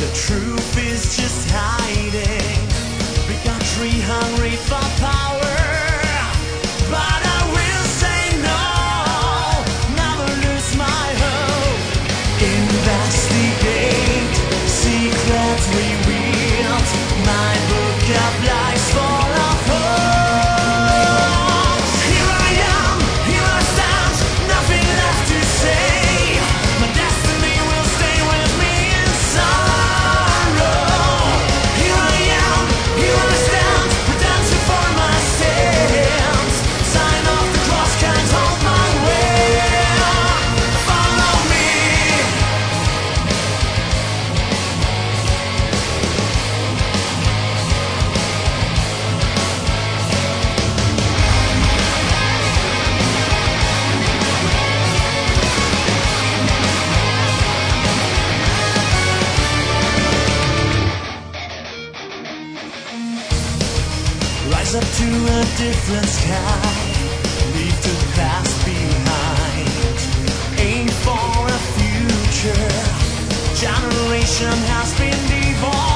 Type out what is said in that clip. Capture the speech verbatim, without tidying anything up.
The truth is just hiding, bigotry hungry for power. But I will say no, never lose my hope. Investigate, secrets revealed, my book of lies full of hope. Here I am, here I stand, nothing left to say. My destiny will stay with me in sorrow. Here I am, here I stand, redemption for my sins. Sign of the cross can't hold my way. Follow me. Rise up to a different sky, leave the past behind, aim for a future. Generation has been devolved.